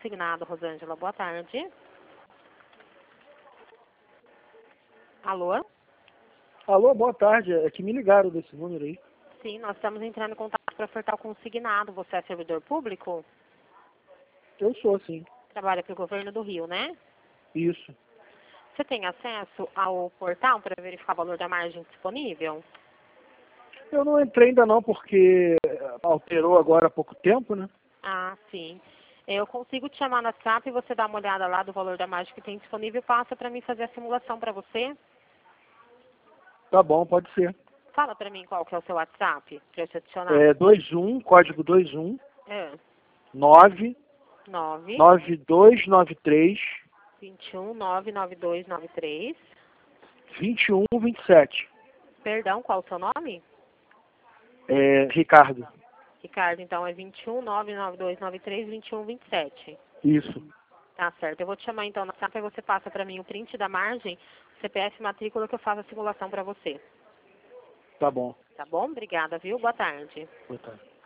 consignado, Rosângela. Boa tarde. Alô? Alô, boa tarde. É que me ligaram desse número aí. Sim, nós estamos entrando em contato para ofertar o consignado. Você é servidor público? Eu sou, sim. Trabalha para o governo do Rio, né? Isso. Você tem acesso ao portal para verificar o valor da margem disponível? Eu não entrei ainda não, porque alterou agora há pouco tempo, né? Ah, sim. Eu consigo te chamar no WhatsApp e você dá uma olhada lá do valor da margem que tem disponível e passa para mim fazer a simulação para você. Tá bom, pode ser. Fala para mim qual que é o seu WhatsApp para eu te adicionar. É 21, código 21, É 9, 9 9293, 21 99293. 21, 27. Perdão, qual o seu nome? É, Ricardo. Ricardo, então é 21 99293 2127. Isso. Tá certo. Eu vou te chamar então no WhatsApp e você passa para mim o print da margem, CPF, matrícula, que eu faço a simulação para você. Tá bom. Tá bom? Obrigada, viu? Boa tarde. Boa tarde.